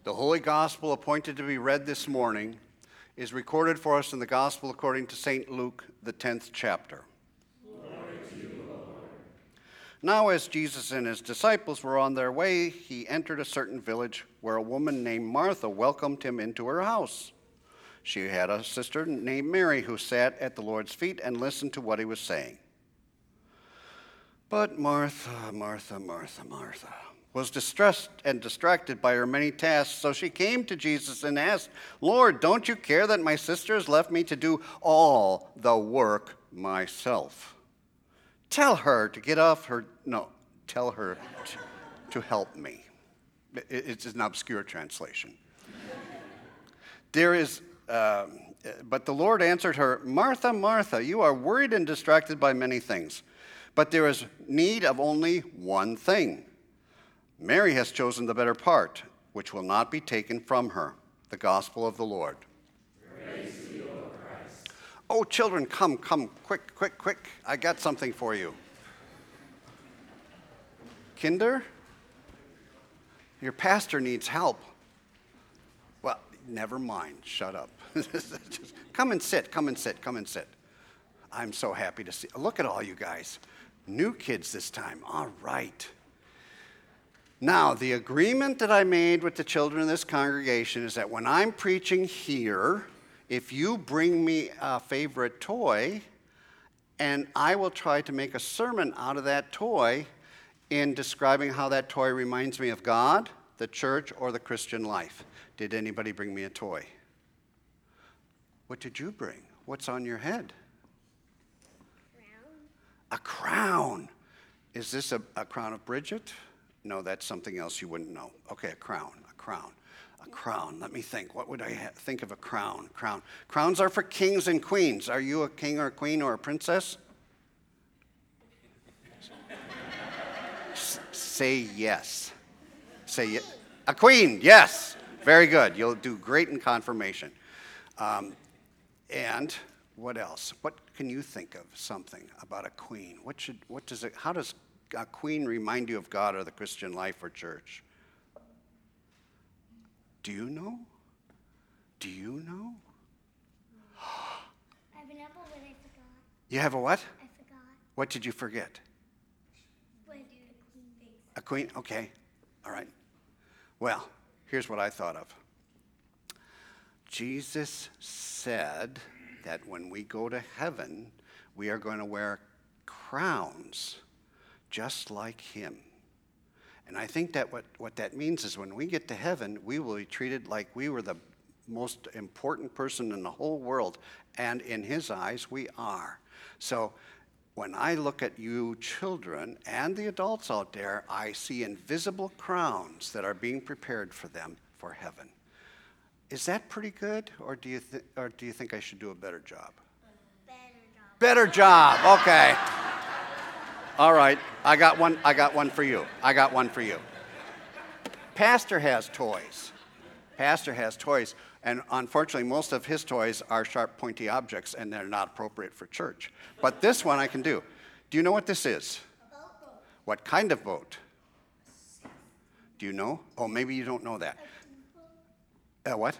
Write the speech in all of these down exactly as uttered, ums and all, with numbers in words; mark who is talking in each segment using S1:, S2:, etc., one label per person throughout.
S1: The Holy Gospel appointed to be read this morning is recorded for us in the Gospel according to Saint Luke, the tenth chapter.
S2: Glory to you, Lord.
S1: Now as Jesus and his disciples were on their way, he entered a certain village where a woman named Martha welcomed him into her house. She had a sister named Mary who sat at the Lord's feet and listened to what he was saying. But Martha, Martha, Martha, Martha was distressed and distracted by her many tasks, so she came to Jesus and asked, "Lord, don't you care that my sister has left me to do all the work myself? Tell her to get off her, no, tell her to, to help me." It's an obscure translation. There is, uh, but the Lord answered her, "Martha, Martha, you are worried and distracted by many things, but there is need of only one thing. Mary has chosen the better part, which will not be taken from her." The gospel of the Lord.
S2: Praise to you, O Christ.
S1: Oh, children, come, come, quick, quick, quick. I got something for you. Kinder, your pastor needs help. Well, never mind. Shut up. Just come and sit, come and sit, come and sit. I'm so happy to see. Look at all you guys. New kids this time. All right. Now, the agreement that I made with the children of this congregation is that when I'm preaching here, if you bring me a favorite toy, and I will try to make a sermon out of that toy in describing how that toy reminds me of God, the church, or the Christian life. Did anybody bring me a toy? What did you bring? What's on your head?
S3: Crown.
S1: A crown. Is this a, a crown of Bridget? No, that's something else you wouldn't know. Okay, a crown, a crown, a crown. Let me think. What would I ha- think of a crown? Crown. Crowns are for kings and queens. Are you a king or a queen or a princess? S- say yes. Say yes. A queen, yes. Very good. You'll do great in confirmation. Um, and what else? What can you think of something about a queen? What should? What does it? How does a queen remind you of God or the Christian life or church? Do you know? Do you know?
S3: I have an apple, but I forgot.
S1: You have a what?
S3: I forgot.
S1: What did you forget?
S3: What do the queen thinks?
S1: A queen? Okay. All right. Well, here's what I thought of. Jesus said that when we go to heaven, we are going to wear crowns just like him. And I think that what, what that means is when we get to heaven, we will be treated like we were the most important person in the whole world. And in his eyes, we are. So when I look at you children and the adults out there, I see invisible crowns that are being prepared for them for heaven. Is that pretty good? Or do you, th- or do you think I should do a better job?
S3: Better job.
S1: Better job, okay. All right, I got one, I got one for you. I got one for you. Pastor has toys. Pastor has toys, and unfortunately most of his toys are sharp, pointy objects, and they're not appropriate for church. But this one I can do. Do you know what this is?
S3: A boat.
S1: What kind of boat? Do you know? Oh, maybe you don't know that. Uh, what?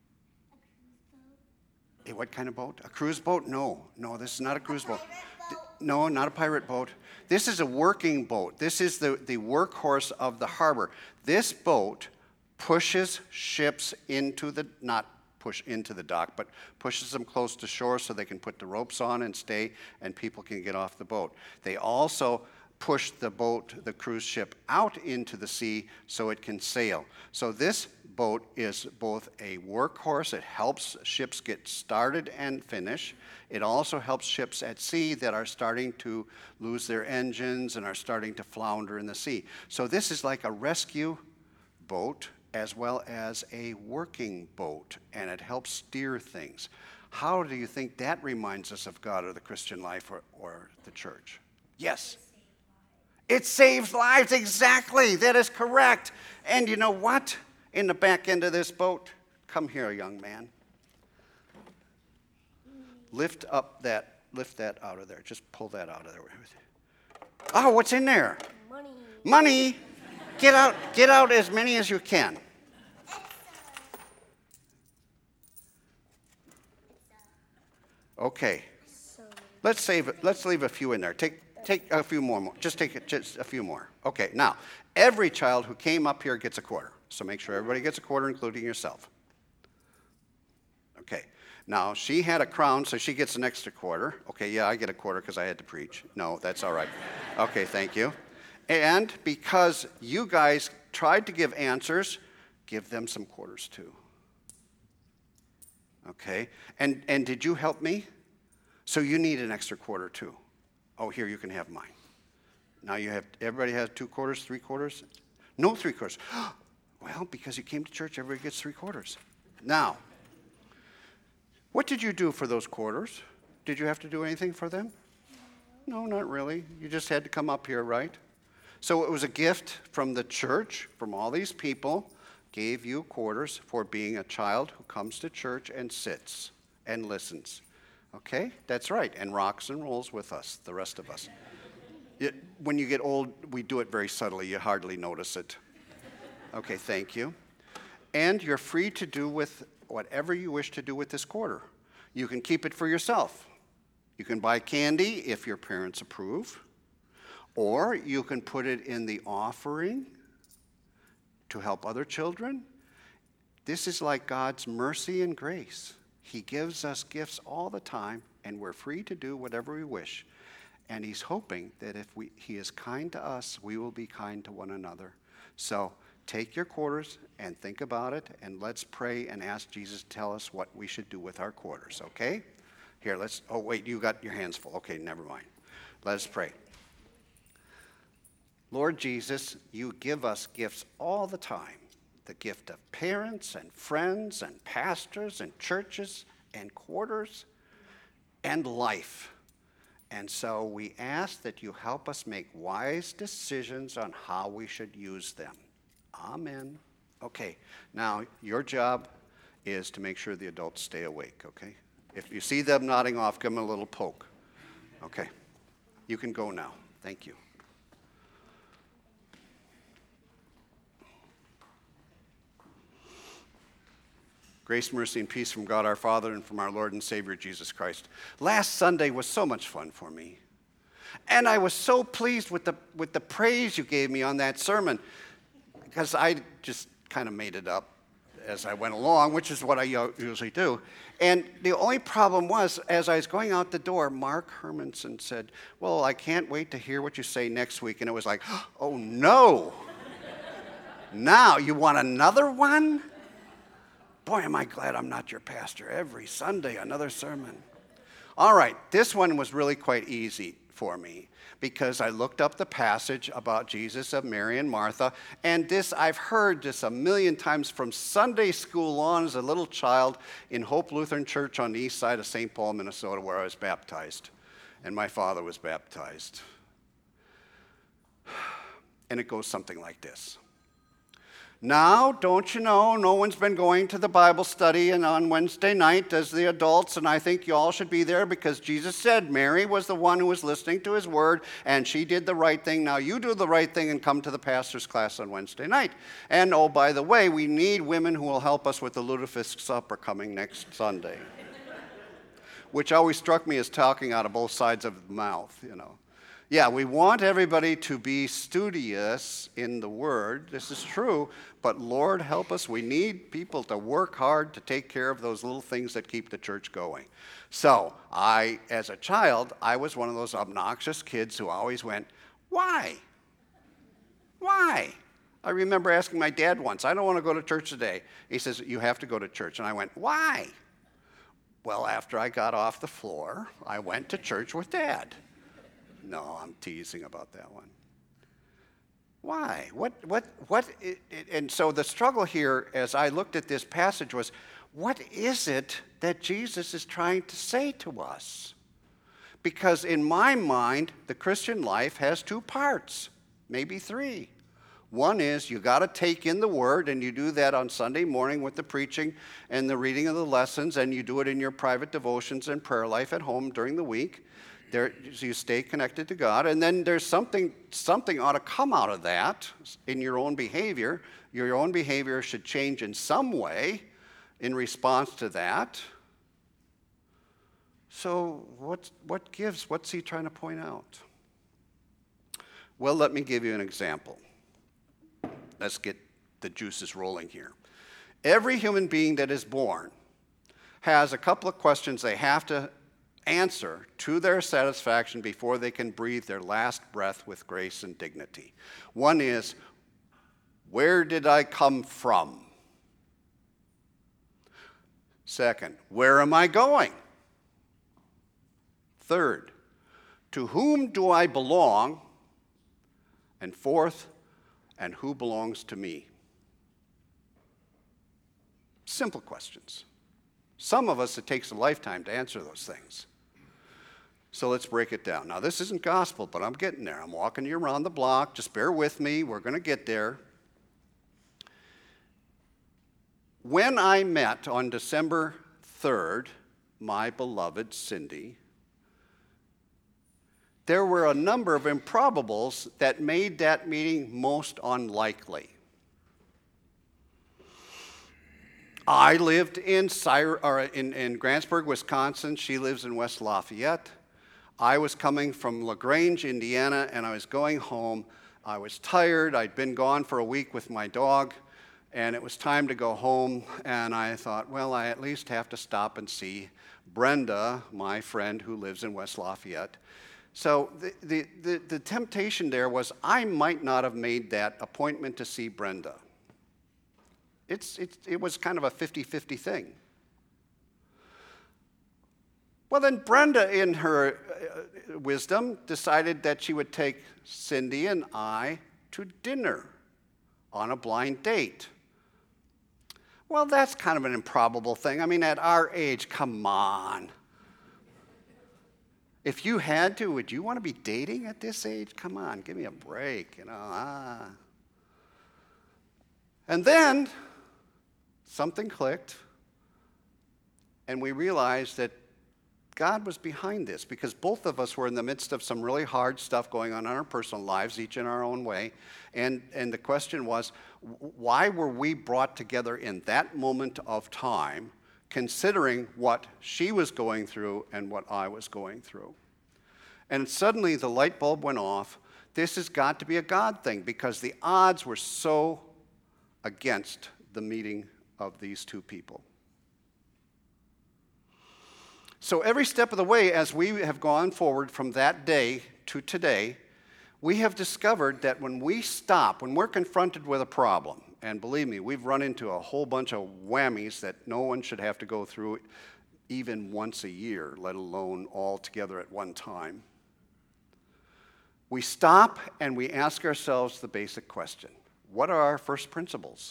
S1: A what kind of boat? A cruise boat? No, no, this is not a cruise boat. Th- No, not a pirate boat. This is a working boat. This is the, the workhorse of the harbor. This boat pushes ships into the, not push into the dock, but pushes them close to shore so they can put the ropes on and stay and people can get off the boat. They also push the boat, the cruise ship, out into the sea so it can sail. So this boat is both a workhorse. It helps ships get started and finish. It also helps ships at sea that are starting to lose their engines and are starting to flounder in the sea. So this is like a rescue boat as well as a working boat, and it helps steer things. How do you think that reminds us of God or the Christian life or, or the church? Yes. It saves lives, exactly. That is correct. And you know what? In the back end of this boat, come here, young man. Lift up that, lift that out of there. Just pull that out of there. Oh, what's in there?
S3: Money.
S1: Money. Get out, get out as many as you can.
S3: It's
S1: Okay.
S3: So
S1: Let's save it. Let's leave a few in there. Take take a few more. more. Just take just a few more. Okay. Now, every child who came up here gets a quarter. So make sure everybody gets a quarter, including yourself. Okay. Now, she had a crown, so she gets an extra quarter. Okay, yeah, I get a quarter because I had to preach. No, that's all right. Okay, thank you. And because you guys tried to give answers, give them some quarters too. Okay? And and did you help me? So you need an extra quarter too. Oh, here, you can have mine. Now you have, everybody has two quarters, three quarters? No three quarters. Well, because you came to church, everybody gets three quarters. Now, what did you do for those quarters? Did you have to do anything for them? No, not really. You just had to come up here, right? So it was a gift from the church, from all these people, gave you quarters for being a child who comes to church and sits and listens. Okay? That's right. And rocks and rolls with us, the rest of us. It, when you get old, we do it very subtly. You hardly notice it. Okay, thank you. And you're free to do with whatever you wish to do with this quarter. You can keep it for yourself. You can buy candy if your parents approve. Or you can put it in the offering to help other children. This is like God's mercy and grace. He gives us gifts all the time, and we're free to do whatever we wish. And he's hoping that if we, he is kind to us, we will be kind to one another. So take your quarters and think about it, and let's pray and ask Jesus to tell us what we should do with our quarters, okay? Here, let's, oh, wait, you got your hands full. Okay, never mind. Let us pray. Lord Jesus, you give us gifts all the time. The gift of parents and friends and pastors and churches and quarters and life. And so we ask that you help us make wise decisions on how we should use them. Amen. Okay, now your job is to make sure the adults stay awake, okay? If you see them nodding off, give them a little poke. Okay, you can go now. Thank you. Grace, mercy, and peace from God our Father and from our Lord and Savior Jesus Christ. Last Sunday was so much fun for me. And I was so pleased with the, with the praise you gave me on that sermon, because I just kind of made it up as I went along, which is what I usually do. And the only problem was, as I was going out the door, Mark Hermanson said, well, I can't wait to hear what you say next week. And it was like, oh, no. Now you want another one? Boy, am I glad I'm not your pastor. Every Sunday, another sermon. All right, this one was really quite easy for me because I looked up the passage about Jesus of Mary and Martha, and this, I've heard this a million times from Sunday school on as a little child in Hope Lutheran Church on the east side of Saint Paul, Minnesota, where I was baptized, and my father was baptized. And it goes something like this. Now, don't you know, no one's been going to the Bible study and on Wednesday night as the adults, and I think you all should be there because Jesus said Mary was the one who was listening to his word, and she did the right thing. Now you do the right thing and come to the pastor's class on Wednesday night. And oh, by the way, we need women who will help us with the lutefisk supper coming next Sunday, which always struck me as talking out of both sides of the mouth, you know. Yeah, we want everybody to be studious in the Word. This is true, but Lord help us. We need people to work hard to take care of those little things that keep the church going. So I, as a child, I was one of those obnoxious kids who always went, why? Why? I remember asking my dad once, I don't want to go to church today. He says, you have to go to church. And I went, why? Well, after I got off the floor, I went to church with Dad. No, I'm teasing about that one. Why? What, what, what, it, it, and so the struggle here as I looked at this passage was, what is it that Jesus is trying to say to us? Because in my mind, the Christian life has two parts, maybe three. One is you got to take in the Word, and you do that on Sunday morning with the preaching and the reading of the lessons, and you do it in your private devotions and prayer life at home during the week. There, so you stay connected to God, and then there's something, something ought to come out of that in your own behavior. Your own behavior should change in some way in response to that. So what, what gives? What's he trying to point out? Well, let me give you an example. Let's get the juices rolling here. Every human being that is born has a couple of questions they have to answer to their satisfaction before they can breathe their last breath with grace and dignity. One is, where did I come from? Second, where am I going? Third, to whom do I belong? And fourth, and who belongs to me? Simple questions. Some of us, it takes a lifetime to answer those things. So let's break it down. Now, this isn't gospel, but I'm getting there. I'm walking you around the block. Just bear with me. We're going to get there. When I met on December third, my beloved Cindy, there were a number of improbables that made that meeting most unlikely. I lived in, Cyr- or in, in Grantsburg, Wisconsin. She lives in West Lafayette. I was coming from LaGrange, Indiana, and I was going home. I was tired. I'd been gone for a week with my dog, and it was time to go home. And I thought, well, I at least have to stop and see Brenda, my friend who lives in West Lafayette. So the, the, the, the temptation there was I might not have made that appointment to see Brenda. It's, it's, it was kind of a fifty-fifty thing. Well, then Brenda, in her uh, wisdom, decided that she would take Cindy and I to dinner on a blind date. Well, that's kind of an improbable thing. I mean, at our age, come on. If you had to, would you want to be dating at this age? Come on, give me a break, you know. Ah. And then something clicked, and we realized that God was behind this because both of us were in the midst of some really hard stuff going on in our personal lives, each in our own way. And, and the question was, why were we brought together in that moment of time, considering what she was going through and what I was going through? And suddenly the light bulb went off. This has got to be a God thing because the odds were so against the meeting of these two people. So every step of the way, as we have gone forward from that day to today, we have discovered that when we stop, when we're confronted with a problem, and believe me, we've run into a whole bunch of whammies that no one should have to go through even once a year, let alone all together at one time. We stop and we ask ourselves the basic question: what are our first principles?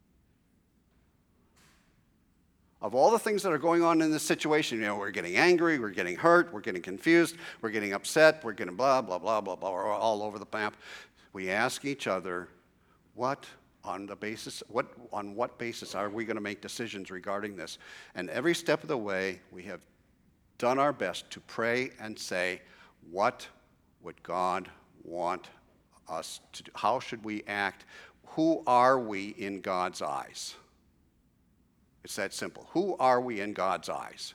S1: Of all the things that are going on in this situation, you know, we're getting angry, we're getting hurt, we're getting confused, we're getting upset, we're getting blah, blah, blah, blah, blah, we're all over the map. We ask each other, what on the basis, what on what basis are we going to make decisions regarding this? And every step of the way, we have done our best to pray and say, what would God want us to do? How should we act? Who are we in God's eyes? It's that simple. Who are we in God's eyes?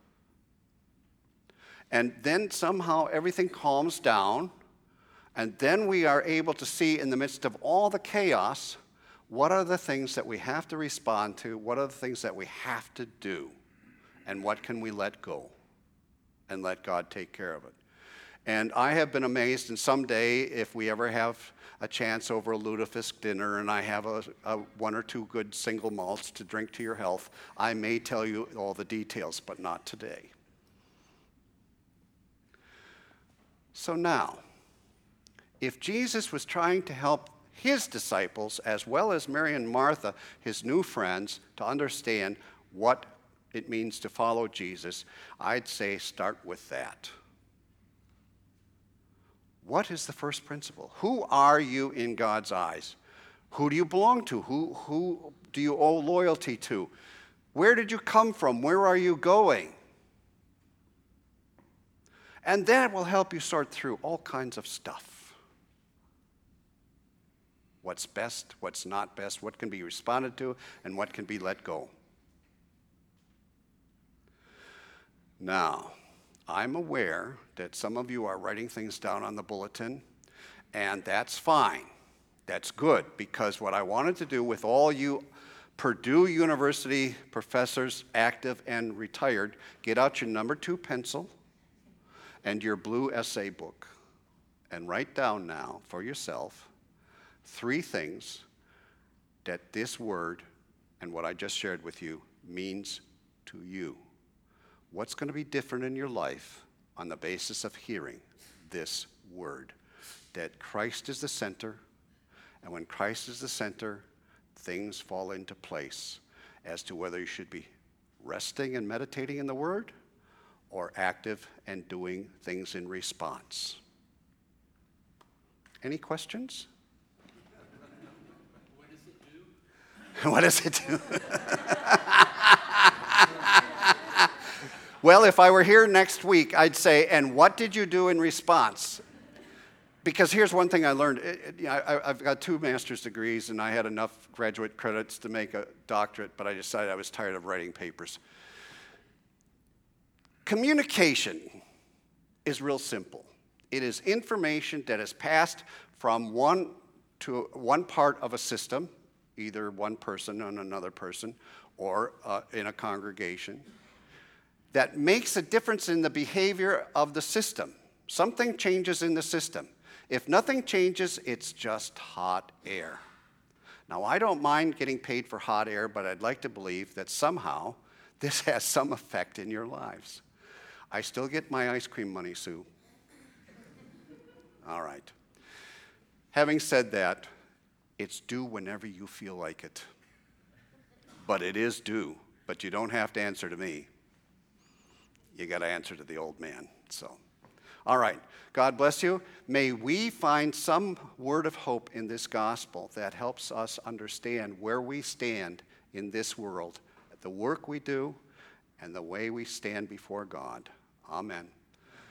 S1: And then somehow everything calms down, and then we are able to see in the midst of all the chaos, what are the things that we have to respond to, what are the things that we have to do, and what can we let go and let God take care of it. And I have been amazed, and someday, if we ever have a chance over a lutefisk dinner and I have a, a one or two good single malts to drink to your health, I may tell you all the details, but not today. So now, if Jesus was trying to help his disciples, as well as Mary and Martha, his new friends, to understand what it means to follow Jesus, I'd say start with that. What is the first principle? Who are you in God's eyes? Who do you belong to? Who, who do you owe loyalty to? Where did you come from? Where are you going? And that will help you sort through all kinds of stuff. What's best, what's not best, what can be responded to, and what can be let go. Now, I'm aware that some of you are writing things down on the bulletin, and that's fine. That's good, because what I wanted to do with all you Purdue University professors, active and retired, get out your number two pencil and your blue essay book and write down now for yourself three things that this word and what I just shared with you means to you. What's going to be different in your life on the basis of hearing this word? That Christ is the center, and when Christ is the center, things fall into place as to whether you should be resting and meditating in the word or active and doing things in response. Any questions?
S2: What does it do?
S1: What does it do? Well, if I were here next week, I'd say, and what did you do in response? Because here's one thing I learned. It, it, you know, I, I've got two master's degrees, and I had enough graduate credits to make a doctorate, but I decided I was tired of writing papers. Communication is real simple. It is information that is passed from one to one part of a system, either one person on another person, or uh, in a congregation, that makes a difference in the behavior of the system. Something changes in the system. If nothing changes, it's just hot air. Now, I don't mind getting paid for hot air, but I'd like to believe that somehow this has some effect in your lives. I still get my ice cream money, Sue. All right. Having said that, it's due whenever you feel like it. But it is due, but you don't have to answer to me. You got to answer to the old man, so. All right, God bless you. May we find some word of hope in this gospel that helps us understand where we stand in this world, the work we do, and the way we stand before God. Amen.